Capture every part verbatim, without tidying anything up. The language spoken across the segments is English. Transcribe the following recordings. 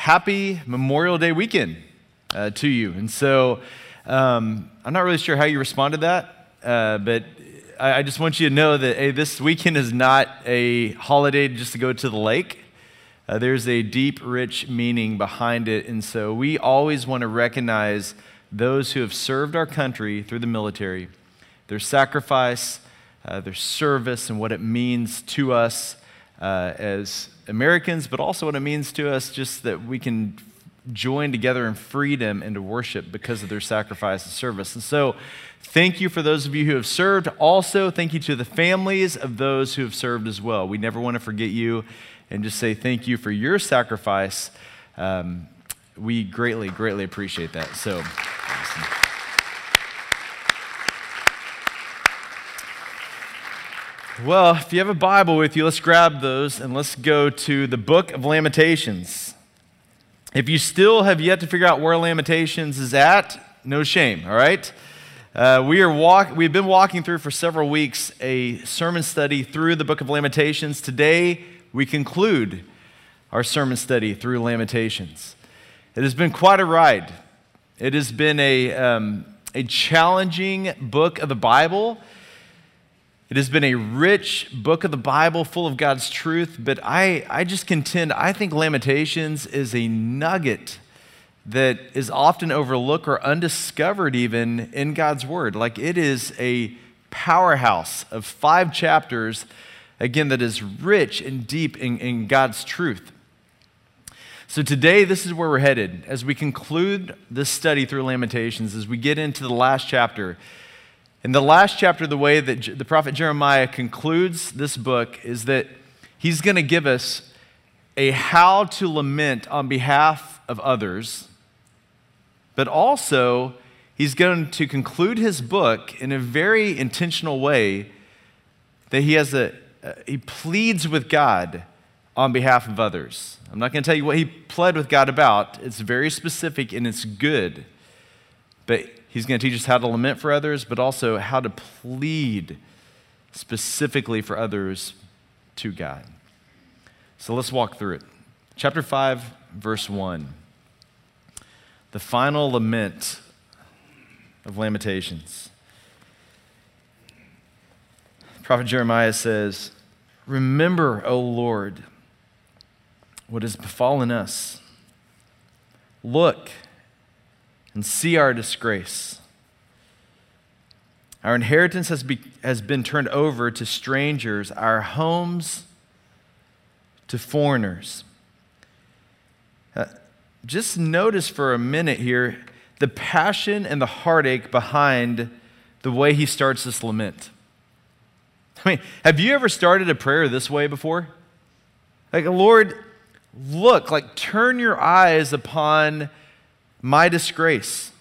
happy Memorial Day weekend uh, to you. And so um, I'm not really sure how you respond to that, uh, but I, I just want you to know that, hey, this weekend is not a holiday just to go to the lake. Uh, there's a deep, rich meaning behind it. And so we always want to recognize those who have served our country through the military, their sacrifice, uh, their service, and what it means to us uh, as Americans, but also what it means to us just that we can join together in freedom and to worship because of their sacrifice and service. And so thank you for those of you who have served. Also, thank you to the families of those who have served as well. We never want to forget you and just say thank you for your sacrifice. Um, we greatly, greatly appreciate that. So, awesome. Well, if you have a Bible with you, let's grab those and let's go to the book of Lamentations. If you still have yet to figure out where Lamentations is at, no shame, all right? Uh, we are walk. We've been walking through for several weeks a sermon study through the book of Lamentations. Today, we conclude our sermon study through Lamentations. It has been quite a ride. It has been a, um, a challenging book of the Bible. It has been a rich book of the Bible full of God's truth, but I, I just contend, I think Lamentations is a nugget that is often overlooked or undiscovered even in God's Word. Like it is a powerhouse of five chapters, again, that is rich and deep in, in God's truth. So today, this is where we're headed. As we conclude this study through Lamentations, as we get into the last chapter, in the last chapter, the way that the prophet Jeremiah concludes this book is that he's going to give us a how to lament on behalf of others, but also he's going to conclude his book in a very intentional way that he has a, he pleads with God on behalf of others. I'm not going to tell you what he pled with God about. It's very specific and it's good, but he's going to teach us how to lament for others, but also how to plead specifically for others to God. So let's walk through it. Chapter five, verse one. The final lament of Lamentations. Prophet Jeremiah says, "Remember, O Lord, what has befallen us. Look and see our disgrace. Our inheritance has, be, has been turned over to strangers, our homes to foreigners." Uh, just notice for a minute here the passion and the heartache behind the way he starts this lament. I mean, have you ever started a prayer this way before? Like, Lord, look, like turn your eyes upon my disgrace.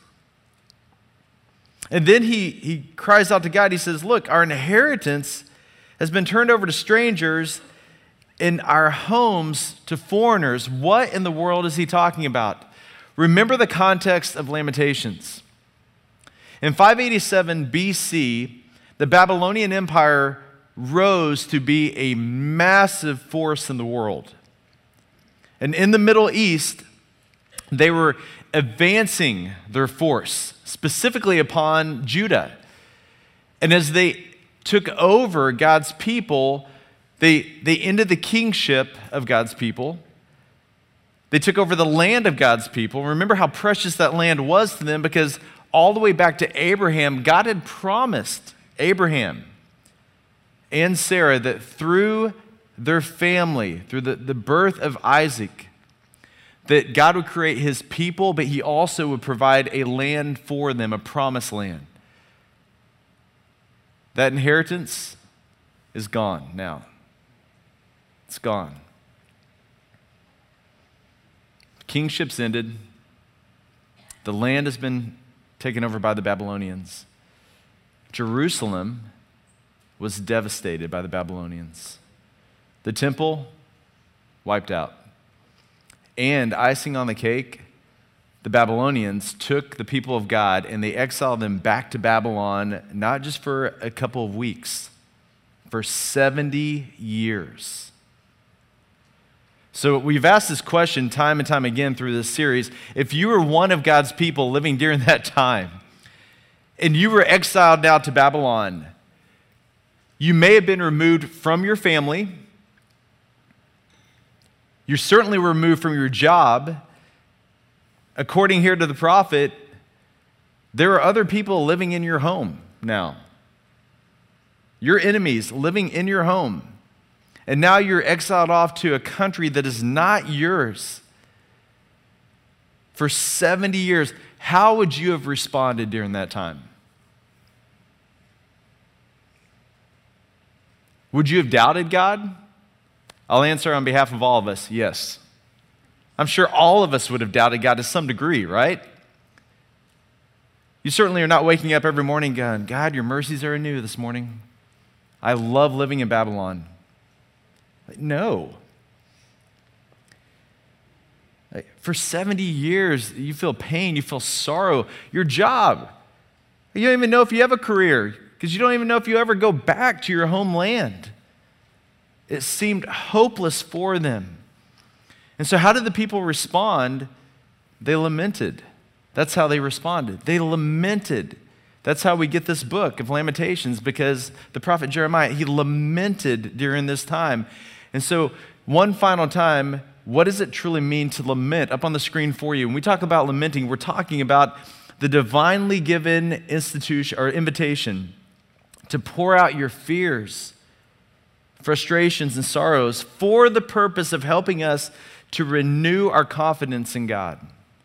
And then he, he cries out to God. He says, look, our inheritance has been turned over to strangers and our homes to foreigners. What in the world is he talking about? Remember the context of Lamentations. In five eighty-seven B C, the Babylonian Empire rose to be a massive force in the world. And in the Middle East, they were advancing their force, specifically upon Judah. And as they took over God's people, they, they ended the kingship of God's people. They took over the land of God's people. Remember how precious that land was to them, because all the way back to Abraham, God had promised Abraham and Sarah that through their family, through the, the birth of Isaac, that God would create his people, but he also would provide a land for them, a promised land. That inheritance is gone now. It's gone. Kingship's ended. The land has been taken over by the Babylonians. Jerusalem was devastated by the Babylonians. The temple wiped out. And icing on the cake, the Babylonians took the people of God and they exiled them back to Babylon, not just for a couple of weeks, for seventy years. So we've asked this question time and time again through this series. If you were one of God's people living during that time, and you were exiled now to Babylon, you may have been removed from your family. You're certainly removed from your job. According here to the prophet, there are other people living in your home now. Your enemies living in your home. And now you're exiled off to a country that is not yours for seventy years. How would you have responded during that time? Would you have doubted God? I'll answer on behalf of all of us, yes. I'm sure all of us would have doubted God to some degree, right? You certainly are not waking up every morning going, God, your mercies are anew this morning. I love living in Babylon. No. For seventy years, you feel pain, you feel sorrow. Your job, you don't even know if you have a career because you don't even know if you ever go back to your homeland. It seemed hopeless for them. And so how did the people respond? They lamented. That's how they responded. They lamented. That's how we get this book of Lamentations, because the prophet Jeremiah, he lamented during this time. And so one final time, what does it truly mean to lament? Up on the screen for you. When we talk about lamenting, we're talking about the divinely given institution or invitation to pour out your fears, frustrations, and sorrows for the purpose of helping us to renew our confidence in God.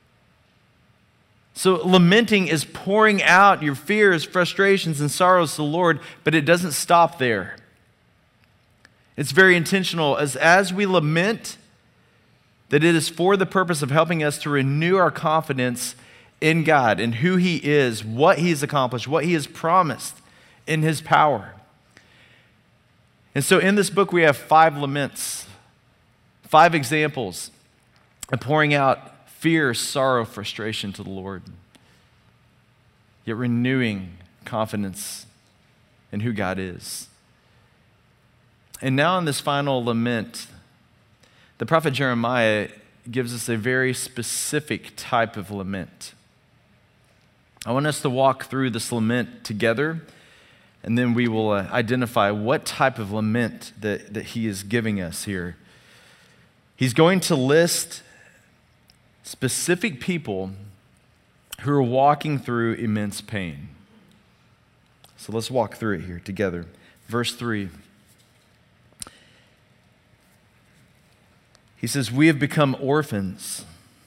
So lamenting is pouring out your fears, frustrations, and sorrows to the Lord, but it doesn't stop there. It's very intentional. As, as we lament, that it is for the purpose of helping us to renew our confidence in God and who He is, what He has accomplished, what He has promised in His power. And so in this book, we have five laments, five examples of pouring out fear, sorrow, frustration to the Lord, yet renewing confidence in who God is. And now in this final lament, the prophet Jeremiah gives us a very specific type of lament. I want us to walk through this lament together, and then we will uh, identify what type of lament that, that he is giving us here. He's going to list specific people who are walking through immense pain. So let's walk through it here together. Verse three. He says, "We have become orphans,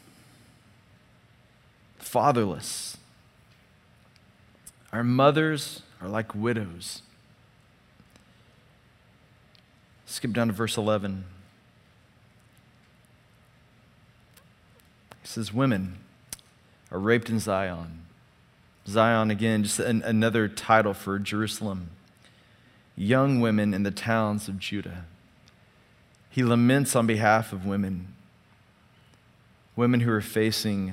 fatherless. Our mothers are like widows." Skip down to verse eleven. He says, "Women are raped in Zion." Zion, again, just an, another title for Jerusalem. Young women in the towns of Judah. He laments on behalf of women, women who are facing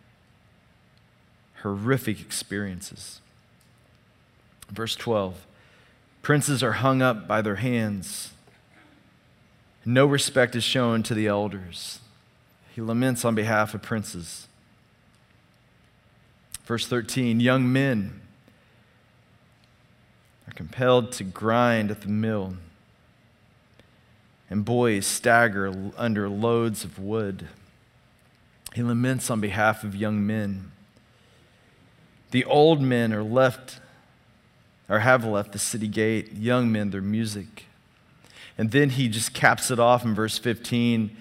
horrific experiences. Verse twelve, "Princes are hung up by their hands. No respect is shown to the elders." He laments on behalf of princes. Verse thirteen, "Young men are compelled to grind at the mill, and boys stagger under loads of wood." He laments on behalf of young men. "The old men are left, or have left the city gate, young men their music." And then he just caps it off in verse fifteen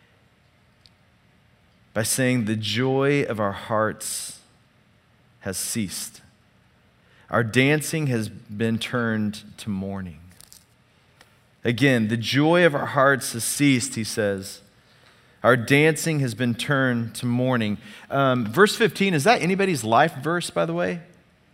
by saying, "The joy of our hearts has ceased. Our dancing has been turned to mourning." Again, the joy of our hearts has ceased, he says. Our dancing has been turned to mourning. Um, verse fifteen, is that anybody's life verse, by the way?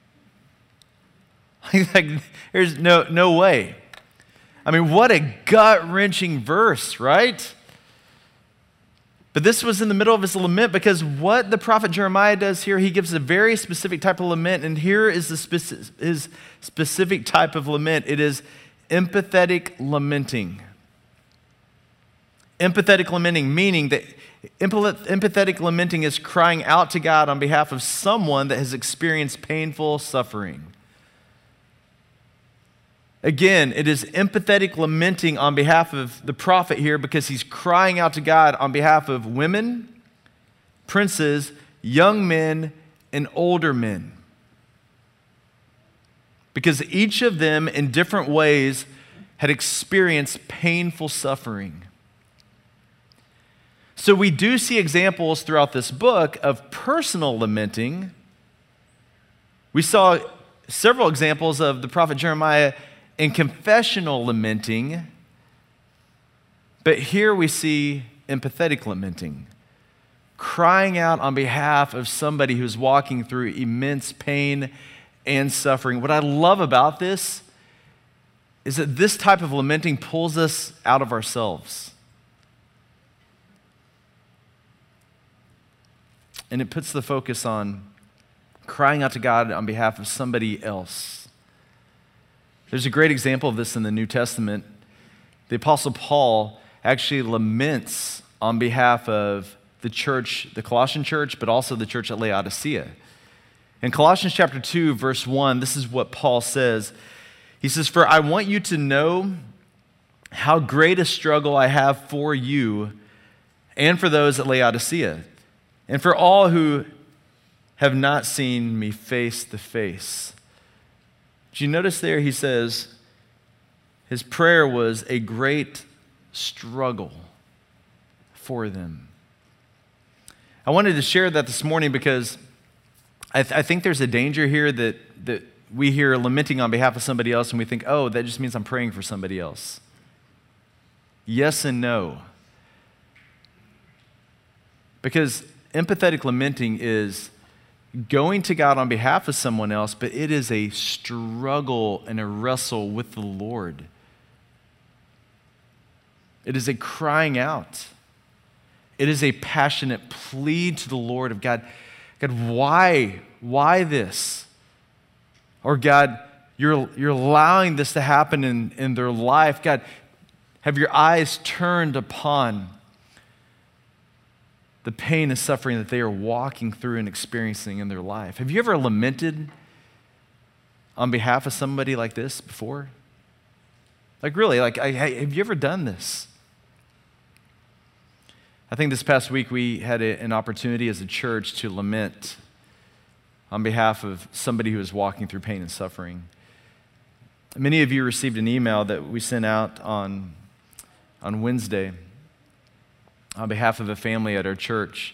Like, there's no, no way. I mean, what a gut-wrenching verse, right? But this was in the middle of his lament, because what the prophet Jeremiah does here, he gives a very specific type of lament, and here is the speci- his specific type of lament. It is empathetic lamenting. Empathetic lamenting, meaning that empathetic lamenting is crying out to God on behalf of someone that has experienced painful suffering. Again, it is empathetic lamenting on behalf of the prophet here because he's crying out to God on behalf of women, princes, young men, and older men. Because each of them in different ways had experienced painful suffering. So we do see examples throughout this book of personal lamenting. We saw several examples of the prophet Jeremiah in confessional lamenting. But here we see empathetic lamenting, crying out on behalf of somebody who's walking through immense pain and suffering. What I love about this is that this type of lamenting pulls us out of ourselves. And it puts the focus on crying out to God on behalf of somebody else. There's a great example of this in the New Testament. The Apostle Paul actually laments on behalf of the church, the Colossian church, but also the church at Laodicea. In Colossians chapter two, verse one, this is what Paul says. He says, "For I want you to know how great a struggle I have for you and for those at Laodicea, and for all who have not seen me face to face." Did you notice there he says his prayer was a great struggle for them. I wanted to share that this morning because I, th- I think there's a danger here that, that we hear lamenting on behalf of somebody else and we think, oh, that just means I'm praying for somebody else. Yes and no. Because empathetic lamenting is going to God on behalf of someone else, but it is a struggle and a wrestle with the Lord. It is a crying out. It is a passionate plea to the Lord of God. God, why? Why this? Or God, you're, you're allowing this to happen in, in their life. God, have your eyes turned upon the pain and suffering that they are walking through and experiencing in their life. Have you ever lamented on behalf of somebody like this before? Like really, like I, have you ever done this? I think this past week we had a, an opportunity as a church to lament on behalf of somebody who is walking through pain and suffering. Many of you received an email that we sent out on, on Wednesday on behalf of a family at our church.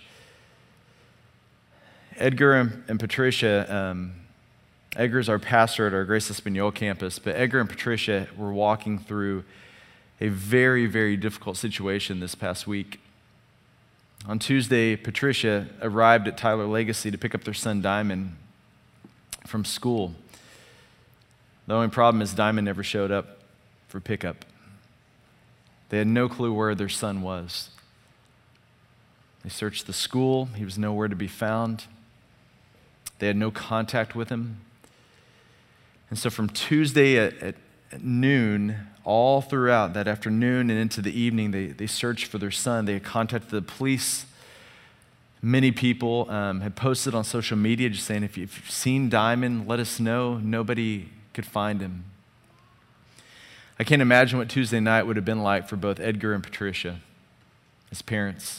Edgar and, and Patricia, um, Edgar's our pastor at our Grace Espanol campus, but Edgar and Patricia were walking through a very, very difficult situation this past week. On Tuesday, Patricia arrived at Tyler Legacy to pick up their son Diamond from school. The only problem is Diamond never showed up for pickup. They had no clue where their son was. They searched the school. He was nowhere to be found. They had no contact with him. And so from Tuesday at, at, at noon, all throughout that afternoon and into the evening, they, they searched for their son. They had contacted the police. Many people um, had posted on social media just saying, if you've seen Diamond, let us know. Nobody could find him. I can't imagine what Tuesday night would have been like for both Edgar and Patricia as parents.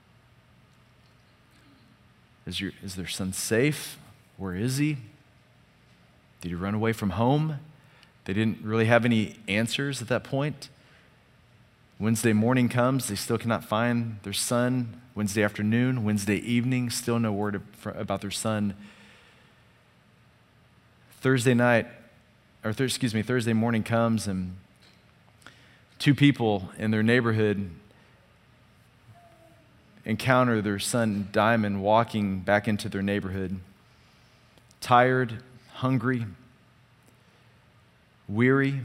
Is, your, is their son safe? Where is he? Did he run away from home? They didn't really have any answers at that point. Wednesday morning comes, they still cannot find their son. Wednesday afternoon, Wednesday evening, still no word about their son. Thursday night, or th- excuse me, Thursday morning comes and two people in their neighborhood encounter their son Diamond walking back into their neighborhood, tired, hungry, weary.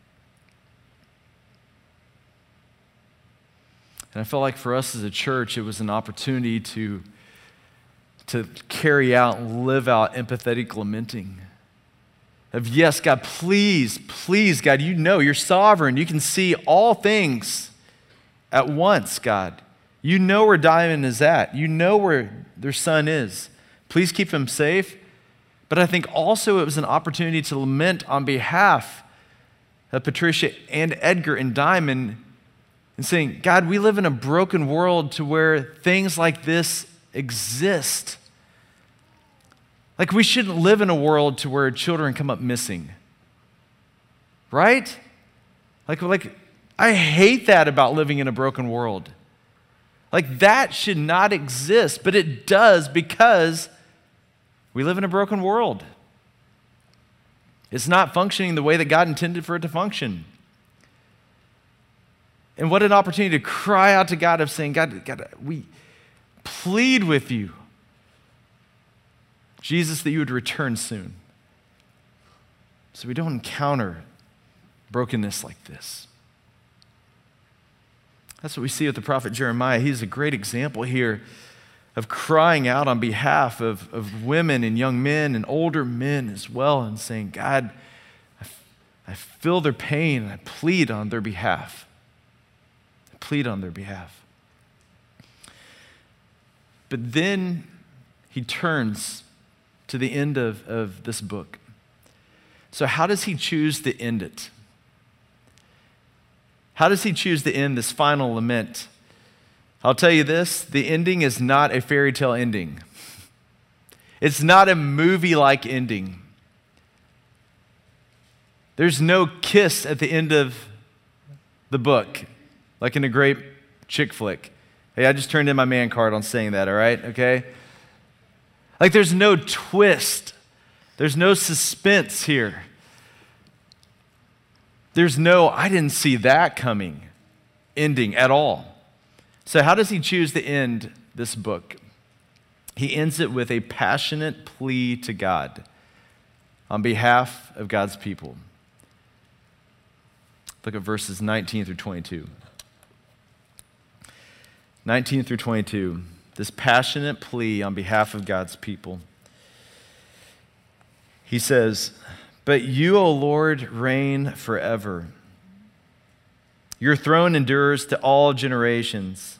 And I felt like for us as a church, it was an opportunity to, to carry out and live out empathetic lamenting. Of yes, God, please, please, God, you know, you're sovereign. You can see all things. at once, God. You know where Diamond is at. You know where their son is. Please keep him safe. But I think also it was an opportunity to lament on behalf of Patricia and Edgar and Diamond and saying, God, we live in a broken world to where things like this exist. Like we shouldn't live in a world to where children come up missing. Right? Like, like I hate that about living in a broken world. Like that should not exist, but it does because we live in a broken world. It's not functioning the way that God intended for it to function. And what an opportunity to cry out to God of saying, God, God, we plead with you, Jesus, that you would return soon so we don't encounter brokenness like this. That's what we see with the prophet Jeremiah. He's a great example here of crying out on behalf of, of women and young men and older men as well and saying, God, I, I feel their pain and I plead on their behalf. I plead on their behalf. But then he turns to the end of, of this book. So how does he choose to end it? How does he choose to end this final lament? I'll tell you this, the ending is not a fairy tale ending. It's not a movie-like ending. There's no kiss at the end of the book, like in a great chick flick. Hey, I just turned in my man card on saying that, all right? Okay? Like there's no twist. There's no suspense here. There's no, I didn't see that coming, ending at all. So how does he choose to end this book? He ends it with a passionate plea to God on behalf of God's people. Look at verses nineteen through twenty-two. nineteen through twenty-two, this passionate plea on behalf of God's people. He says, but you, O Lord, reign forever. Your throne endures to all generations.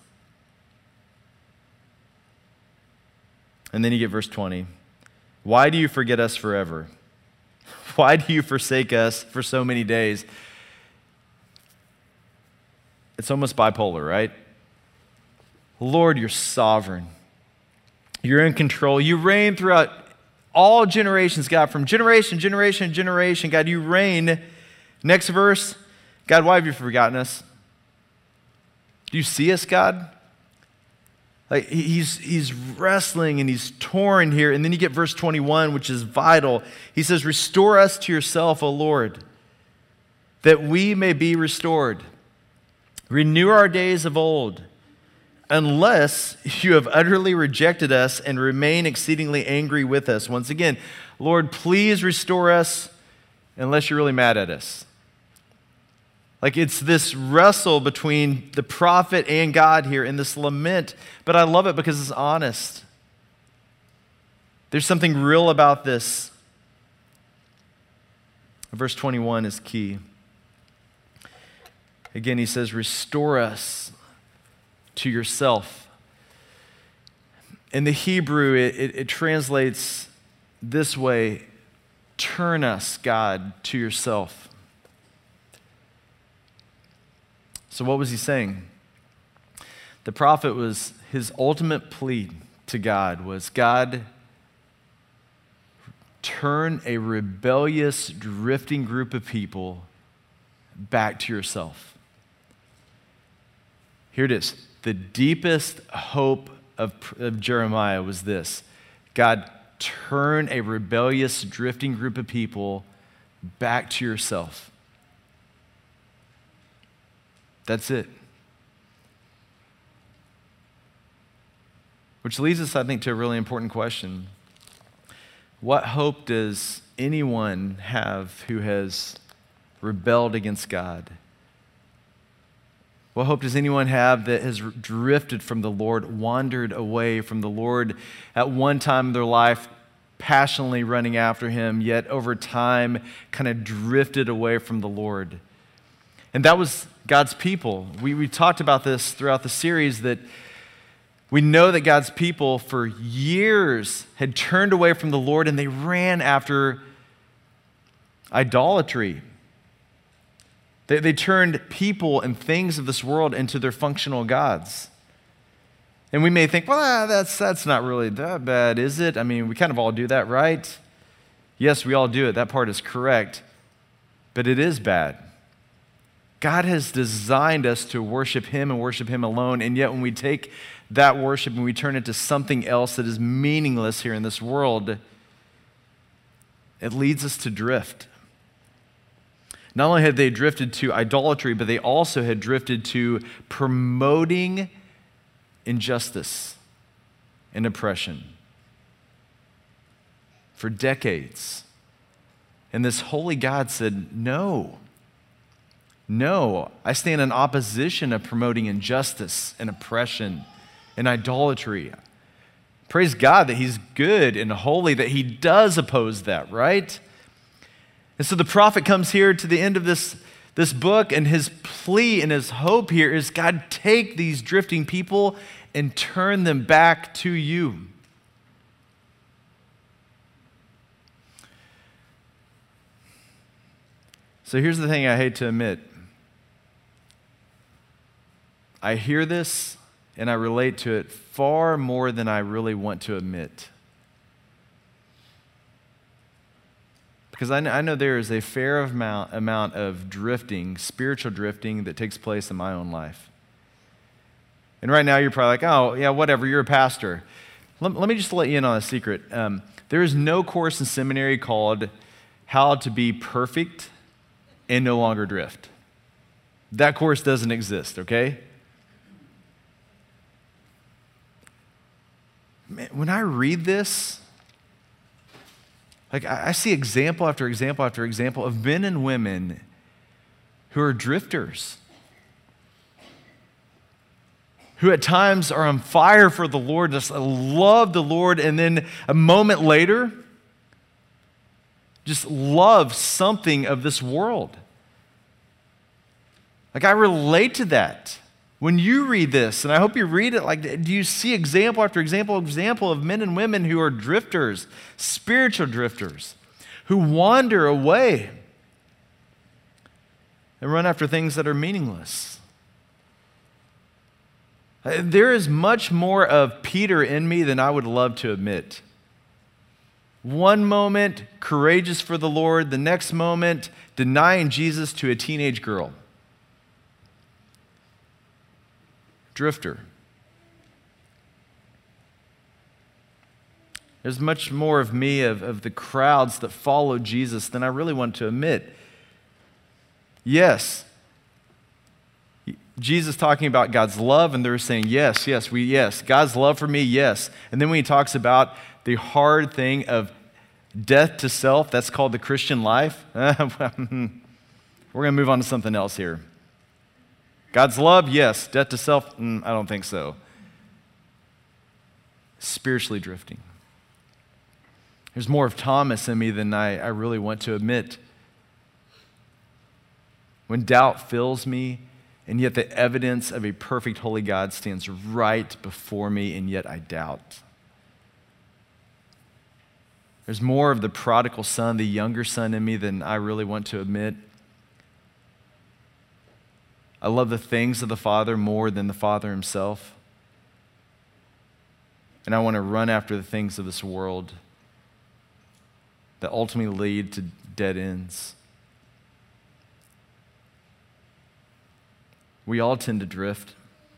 And then you get verse twenty. Why do you forget us forever? Why do you forsake us for so many days? It's almost bipolar, right? Lord, you're sovereign. You're in control. You reign throughout all generations, God, from generation, generation, generation. God, you reign. Next verse, God, why have you forgotten us? Do you see us, God? Like he's, he's wrestling and he's torn here. And then you get verse twenty-one, which is vital. He says, restore us to yourself, O Lord, that we may be restored. Renew our days of old, unless you have utterly rejected us and remain exceedingly angry with us. Once again, Lord, please restore us unless you're really mad at us. Like it's this wrestle between the prophet and God here in this lament, but I love it because it's honest. There's something real about this. Verse twenty-one is key. Again, he says, restore us to yourself. In the Hebrew, it, it, it translates this way, turn us, God, to yourself. So what was he saying? The prophet was, his ultimate plea to God was, God, turn a rebellious, drifting group of people back to yourself. Here it is. The deepest hope of, of Jeremiah was this. God, turn a rebellious, drifting group of people back to yourself. That's it. Which leads us, I think, to a really important question. What hope does anyone have who has rebelled against God? What hope does anyone have that has drifted from the Lord, wandered away from the Lord at one time in their life, passionately running after him, yet over time kind of drifted away from the Lord? And that was God's people. We, we talked about this throughout the series, that we know that God's people for years had turned away from the Lord and they ran after idolatry. They, they turned people and things of this world into their functional gods. And we may think, well, that's, that's not really that bad, is it? I mean, we kind of all do that, right? Yes, we all do it. That part is correct. But it is bad. God has designed us to worship Him and worship Him alone. And yet when we take that worship and we turn it to something else that is meaningless here in this world, it leads us to drift. Not only had they drifted to idolatry, but they also had drifted to promoting injustice and oppression for decades. And this holy God said, no, no, I stand in opposition of promoting injustice and oppression and idolatry. Praise God that He's good and holy, that He does oppose that, right? And so the prophet comes here to the end of this, this book, and his plea and his hope here is, God, take these drifting people and turn them back to you. So here's the thing I hate to admit. I hear this and I relate to it far more than I really want to admit. Because I know, I know there is a fair amount, amount of drifting, spiritual drifting, that takes place in my own life. And right now you're probably like, oh, yeah, whatever, you're a pastor. Let, let me just let you in on a secret. Um, there is no course in seminary called How to Be Perfect and No Longer Drift. That course doesn't exist, okay? Man, when I read this, like I, I see example after example after example of men and women who are drifters, who at times are on fire for the Lord, just love the Lord, and then a moment later, just love something of this world. Like I relate to that. When you read this, and I hope you read it, like, do you see example after example, example of men and women who are drifters, spiritual drifters, who wander away and run after things that are meaningless? There is much more of Peter in me than I would love to admit. One moment, courageous for the Lord. The next moment, denying Jesus to a teenage girl. Drifter. There's much more of me, of, of the crowds that follow Jesus, than I really want to admit. Yes, Jesus talking about God's love, and they're saying, yes, yes, we, yes, God's love for me, yes. And then when he talks about the hard thing of death to self, that's called the Christian life, we're going to move on to something else here. God's love, yes. Death to self, mm, I don't think so. Spiritually drifting. There's more of Thomas in me than I, I really want to admit. When doubt fills me, and yet the evidence of a perfect holy God stands right before me, and yet I doubt. There's more of the prodigal son, the younger son in me than I really want to admit. I love the things of the Father more than the Father himself. And I want to run after the things of this world that ultimately lead to dead ends. We all tend to drift.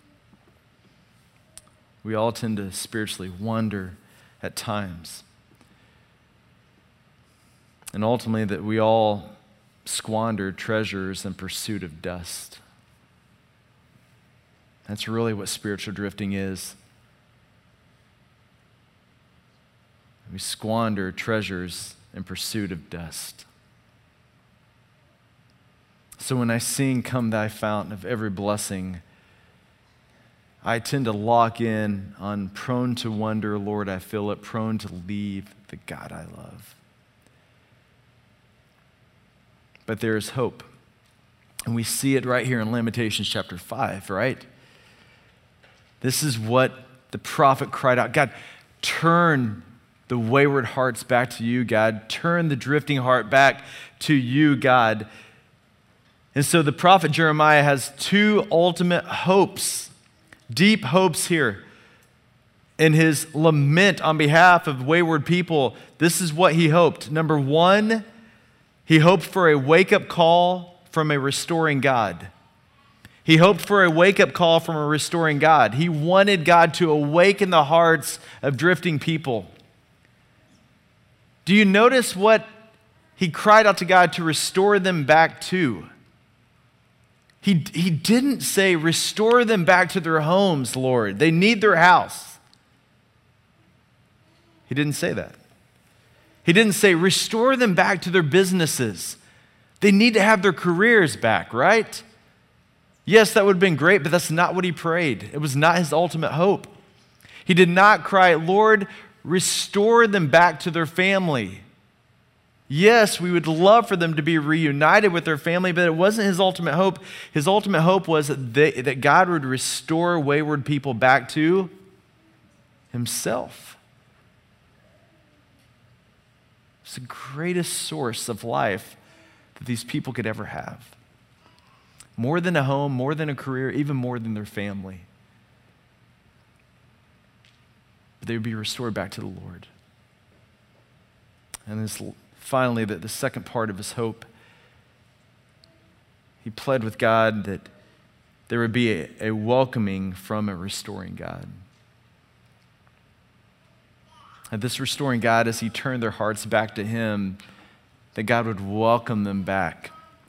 We all tend to spiritually wander at times. And ultimately that we all squander treasures in pursuit of dust. That's really what spiritual drifting is. We squander treasures in pursuit of dust. So when I sing, "Come Thy Fountain of Every Blessing," I tend to lock in on prone to wonder, Lord, I feel it, prone to leave the God I love. But there is hope. And we see it right here in Lamentations chapter five, right? This is what the prophet cried out. God, turn the wayward hearts back to you, God. Turn the drifting heart back to you, God. And so the prophet Jeremiah has two ultimate hopes, deep hopes here. In his lament on behalf of wayward people, this is what he hoped. Number one, he hoped for a wake-up call from a restoring God. He hoped for a wake-up call from a restoring God. He wanted God to awaken the hearts of drifting people. Do you notice what he cried out to God to restore them back to? He, he didn't say, restore them back to their homes, Lord. They need their house. He didn't say that. He didn't say, restore them back to their businesses. They need to have their careers back, right? Yes, that would have been great, but that's not what he prayed. It was not his ultimate hope. He did not cry, Lord, restore them back to their family. Yes, we would love for them to be reunited with their family, but it wasn't his ultimate hope. His ultimate hope was that, they, that God would restore wayward people back to himself. It's the greatest source of life that these people could ever have. More than a home, more than a career, even more than their family. But they would be restored back to the Lord. And this, finally, the, the second part of his hope, he pled with God that there would be a, a welcoming from a restoring God. And this restoring God, as he turned their hearts back to him, that God would welcome them back.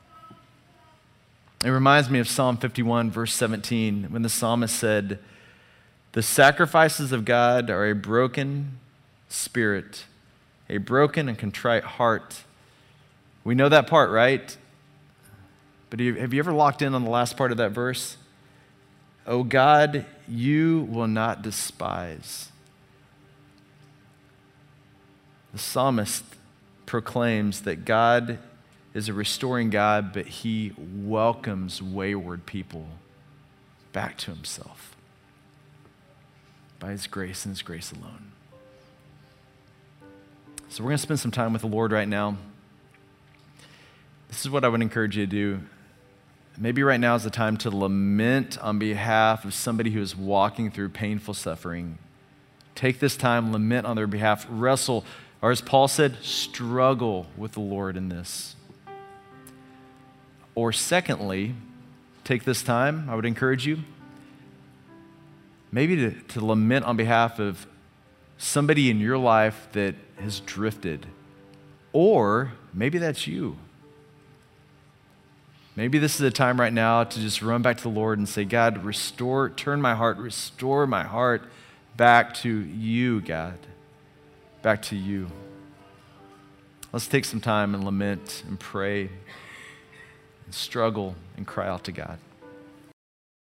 It reminds me of Psalm fifty-one, verse seventeen, when the psalmist said, the sacrifices of God are a broken spirit, a broken and contrite heart. We know that part, right? But have you ever locked in on the last part of that verse? Oh God, you will not despise. The psalmist proclaims that God is a restoring God, but he welcomes wayward people back to himself by his grace and his grace alone. So we're going to spend some time with the Lord right now. This is what I would encourage you to do. Maybe right now is the time to lament on behalf of somebody who is walking through painful suffering. Take this time, lament on their behalf, wrestle, or as Paul said, struggle with the Lord in this. Or secondly, take this time, I would encourage you, maybe to, to lament on behalf of somebody in your life that has drifted. Or maybe that's you. Maybe this is a time right now to just run back to the Lord and say, God, restore, turn my heart, restore my heart back to you, God. Back to you. Let's take some time and lament and pray and struggle and cry out to God.